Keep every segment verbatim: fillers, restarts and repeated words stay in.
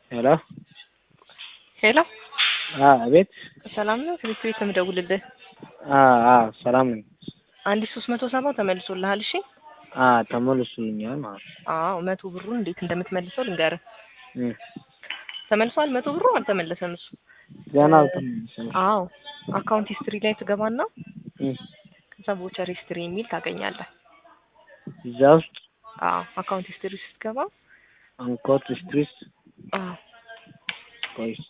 ሄሎ ሄሎ አ አቤት ሰላም ነው ከቤት ቤት የምደውልልህ አ አ ሰላም ነኝ አንድ ሶስት መቶ ሰባ ተመልሶልሃል እሺ አ ተመልሶልኛል ማለት አዎ መቶ ብሩን እንዴት እንደምትመልሰው ልንገርህ እ ተመልሷል መቶ ብሩ አልተመለሰም እሱ ገና አልተመለሰም አዎ አካውንት ሂስትሪ ላይ ትገባና እ ከዛ ቮቸር ሂስትሪ የሚል ታገኛለህ እዛ ውስጥ አዎ አካውንት ሂስትሪ ስትገባ አንኮት ስትሪስ አዎ ኮይስ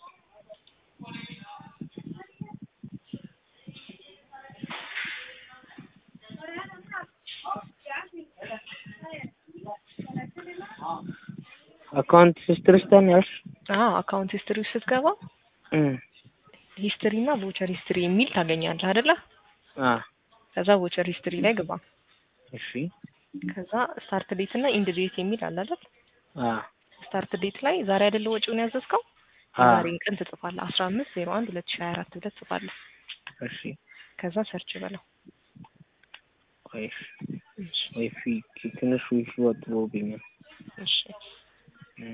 አካውንት ሂስትሪ ስተኛሽ አዎ አካውንት ሂስትሪ ስትገባ እ ሂስትሪ እና ቮቸር ሂስትሪ የሚል ታገኛለህ አይደለ አ ከዛ ቮቸር ሂስትሪ ላይ ግባ እሺ ከዛ ስታርት ዴት እና ኢንድ ዴት የሚል አለ አይደል አ ስታርት ዴት ላይ ዛሬ አይደለ ወጪውን ያዘዝከው የዛሬን ቀን ትጽፋለህ አስራ አምስት ዜሮ አንድ ሁለት ሺህ ሃያ አራት ብለህ ትጽፋለህ እሺ ከዛ ሰርች በለው ኮይስ ወይፊ ትንሽ ወይፊ ወጥቶብኛል እሺ እ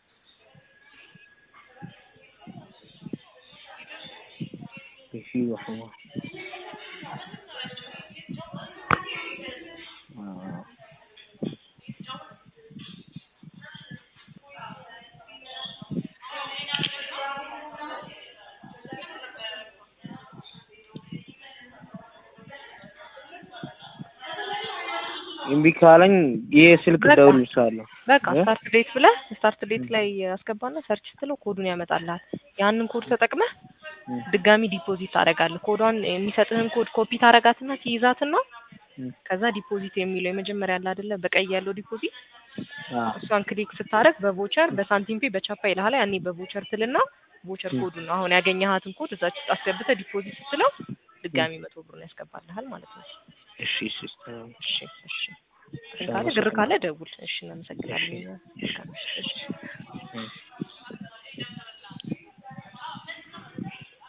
ወይፊ ወጥቶ እምቢ ካለኝ ይሄ ስልክ ደውልልሻለሁ በቃ ስታርት ዴት ብለህ ስታርት ዴት ላይ አስገባና ሰርች ስትለው ኮዱን ያመጣልሃል ያንን ኮድ ተጠቅመህ ድጋሚ ዲፖዚት ታደርጋለህ ኮዷን የሚሰጥህን ኮድ ኮፒ ታደርጋትና ትይዛትና ከዛ ዲፖዚት የሚለው የመጀመሪያ አለ አይደለ በቀይ ያለው ዲፖዚት እሷን ክሊክ ስታደርግ በቮቸር በሳንቲም ፔ በቻፓ ይልሃል ያኔ በቮቸር ትልና ቮቸር ኮዱን አሁን ያገኘሃትን ኮድ እዛች አስገብተህ ዲፖዚት ስትለው ድጋሚ መቶ ብሩን ያስገባልሃል ማለት ነው እሺ እሺ እሺ እሺ ካለ ግር ካለ ደውል እሺ እናመሰግናለን እሺ